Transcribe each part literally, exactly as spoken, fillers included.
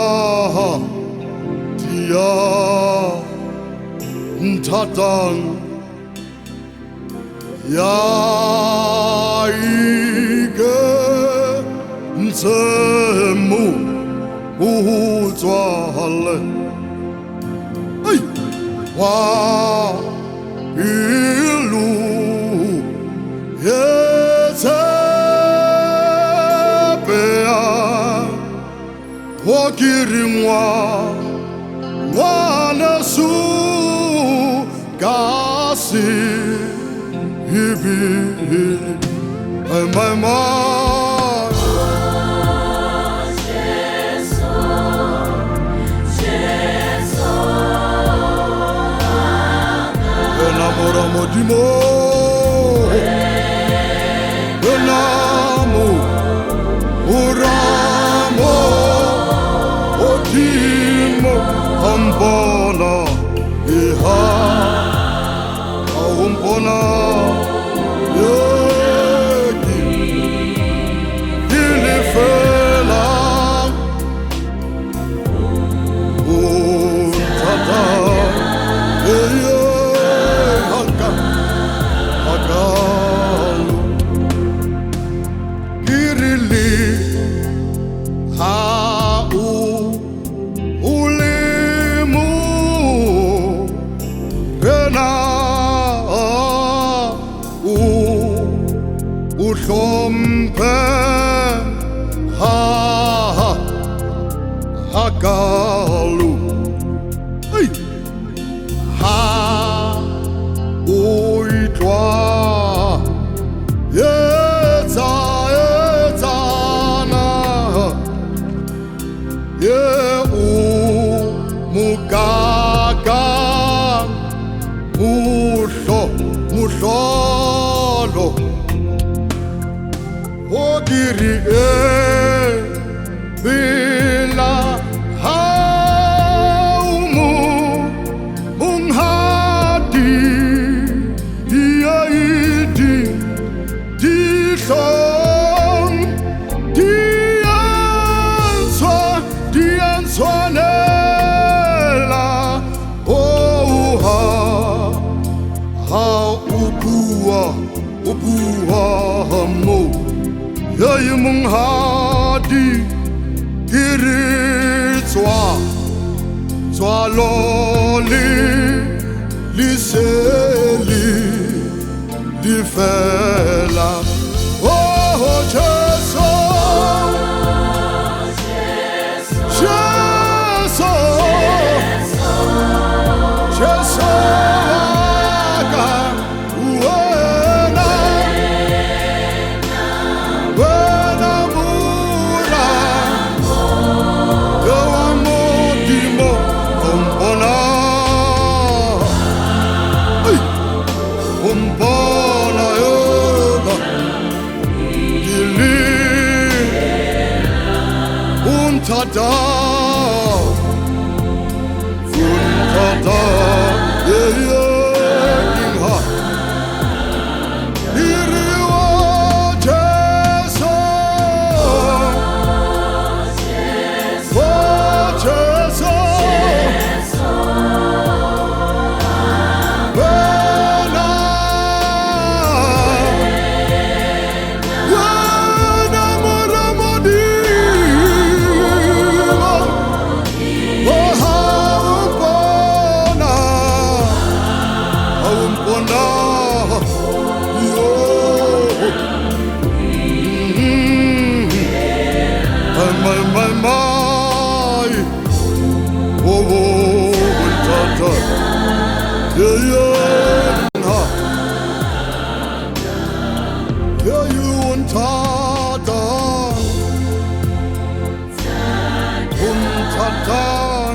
dia ntatang ya ike ntsemu utswale ai wa ilu yetsepea wakirimwa wanasu kasi ibili my mind. Enamoramos de amor, enamor, oramo, otimo, ambona, iha, aumpona, yeki, ilifela, untata, eyo. Uhlompe ha ha hakalu hey ha uitwa yeza yeza na ye u mugaga muhlo muhlolo Ogiri e bila haumu munghadi iaidi dishon dianswa dianswanela oha ha ubua ubua mo Yay mung hadi kiri tswa tswa loli liseli di fela oh Jesu Jesu Jesu Umpona yoga ili untada untada yeah yeah iriwa Jesu oh Jesu My, my, my, oh, oh, tata, yeah, yeah, yeah, you and tata, um, tata,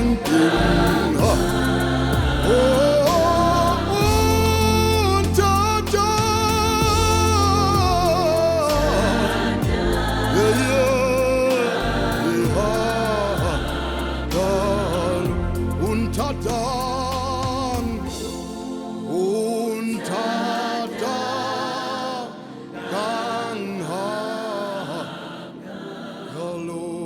oh, oh, tata, yeah, yeah. Untadang, untadang, ha, hello.